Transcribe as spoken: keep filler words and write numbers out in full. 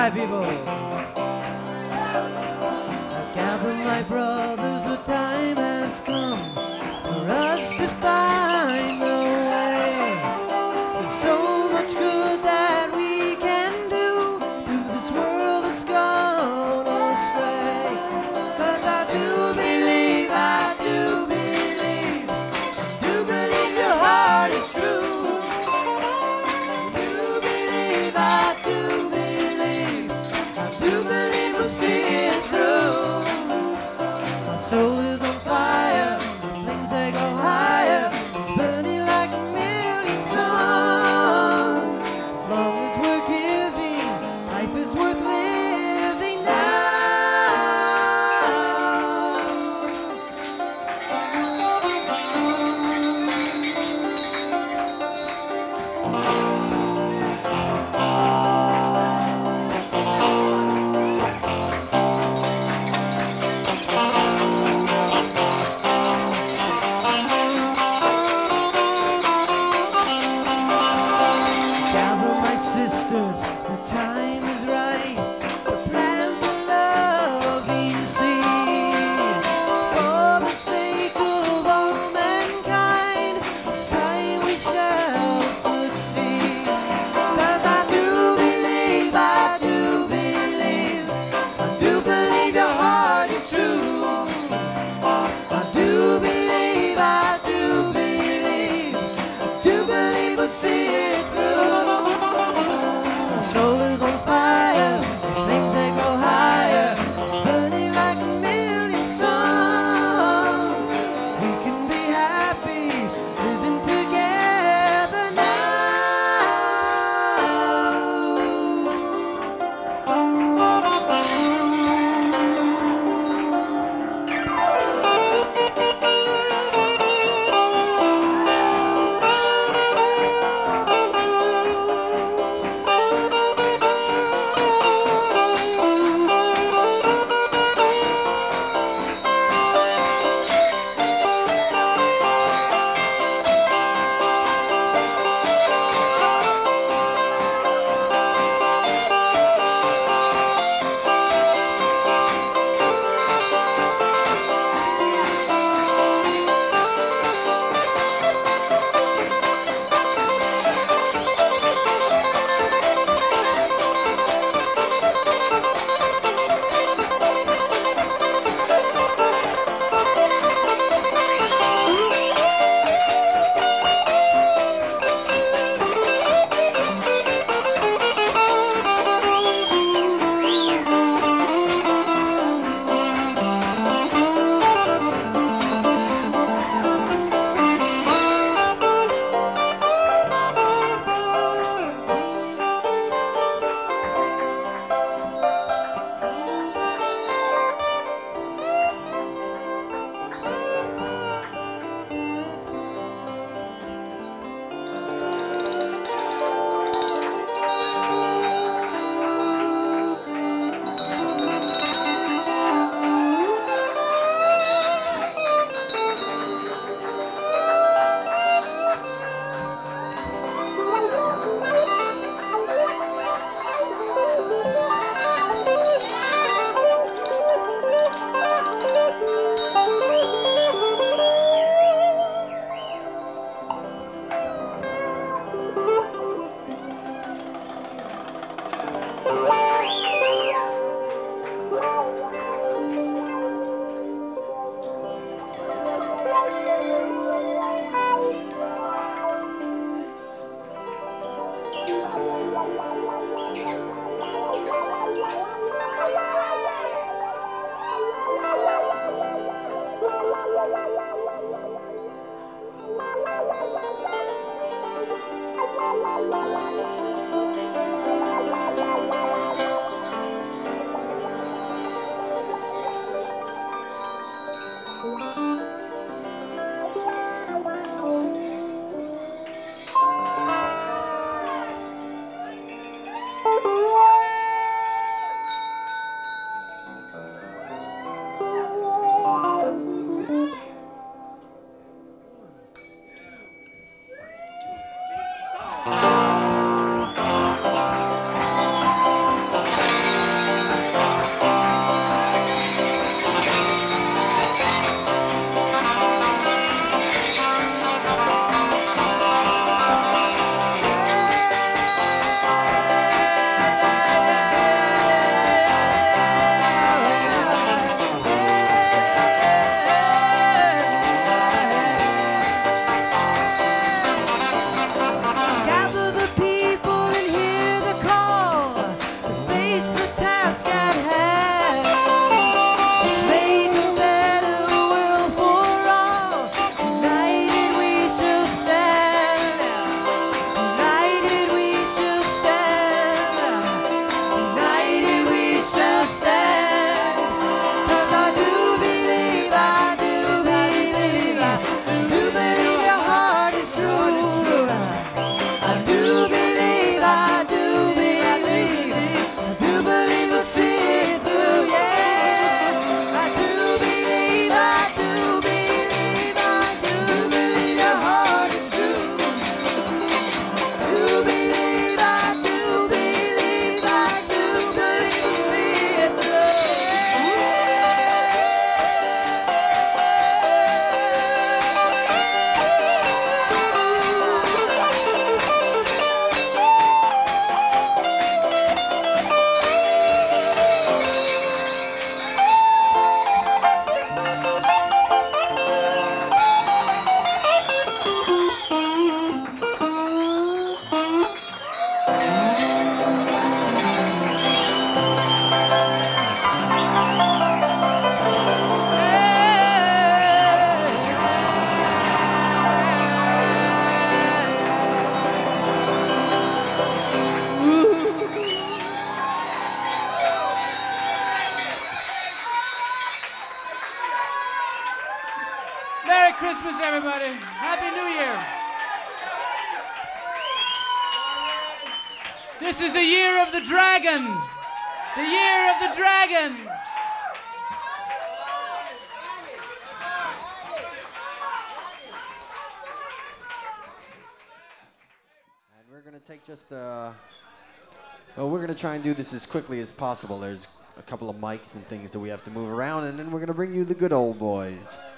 right, people. I gather my brothers, the time has come for us to find the way. There's so much good that we can do through this world that's gone astray. 'Cause I do believe, I do believe, I do believe your heart is true. I do believe, I do believe, I do believe we'll see it through. My soul is on fire, the flames they go higher, it's burning like a million suns. As long as we're giving, life is worth living now. Gather my sisters, the time is right to plant the loving seed. For the sake of all mankind, it's time we shall succeed. 'Cause I do believe, I do believe, I do believe your heart is true. I do believe, I do believe, I do believe we'll see it through. My soul is on fire, the flames they grow higher, it's burning like a million suns. We can be happy living together now. just can't hang. Let's make a better world for all. United we shall stand. United we shall stand. United we shall stand. 'Cause I do believe, I do believe, I do believe your heart is true. I do believe, I do believe, I do believe we'll see it through, yeah. I do believe, I do believe, I do believe your heart is true. I do believe, I do believe, I do believe we'll see it through, Merry Christmas, everybody. Happy New Year. This is the year of the dragon. The year of the dragon. And we're gonna take just uh well, we're gonna try and do this as quickly as possible. There's a couple of mics and things that we have to move around, and then we're gonna bring you the good old boys.